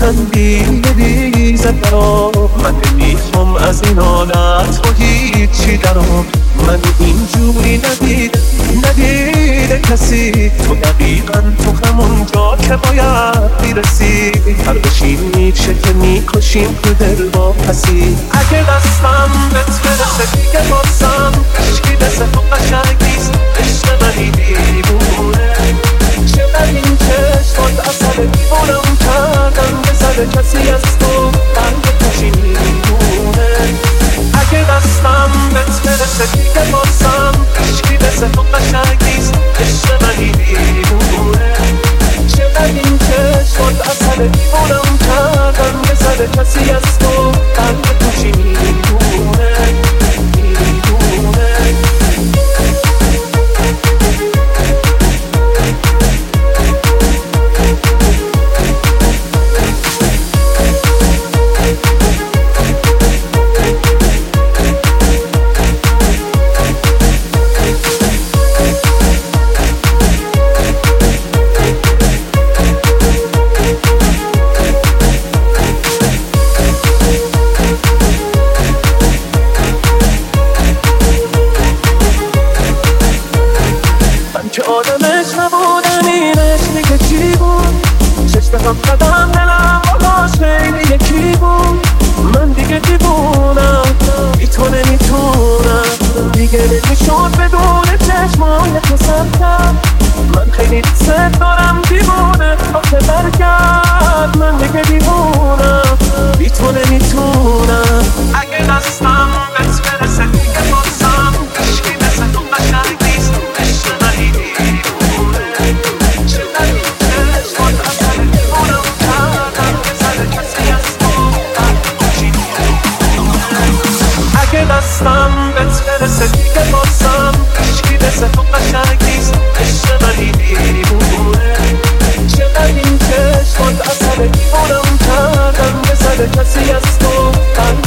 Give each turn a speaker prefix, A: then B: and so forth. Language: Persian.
A: میخندی بریزد برام. من نمیخوام از این حالت با هیچی درام. من اینجوری ندیده کسی. تو دقیقا تو همون جا که باید میرسی. هر بشین میشه که میکشیم تو دل با پسی. اگه دستم بهت برسه دیگه بازم عشقی مثل تو قشنگیست. عشق منی دیوونه چقدر این چشمات اصل دیوونم کردن. بزده کسی از تو قلب کشی میمونه. اگه دستم بهت برسه دیگه بازم عشقی مثل تو قشنگیست. عشق منی دیوونه چقدر این چشمات اصل دیوونم کردن. بزده کسی از تو قلب کشی میمونه. که آدمش نبودم اینش دیگه چی بود؟ چشمم قدم دلم باهاش خیلی یکی بود. من دیگه دیوونم بی تو نمیتونم دیگه نمیشد بدون چشمای تو سر کرد. من خیلی دوست دارم دیوونه آخه برگرد. من دیگه دیوونم بی تو نمیتونم. اگه دستم بهت برسه دیگه بازم عشقی مثل تو قشنگیست. عشق منی دیوونه چقدر این چشمات اصل دیوونم کردن. بزده کسی از تو قلب کشی میمونه. اگه دستم بهت برسه دیگه بازم عشقی مثل تو قشنگیست. عشق منی دیوونه چقدر این چشمات اصل دیوونم کردن. بزده کسی از تو قلب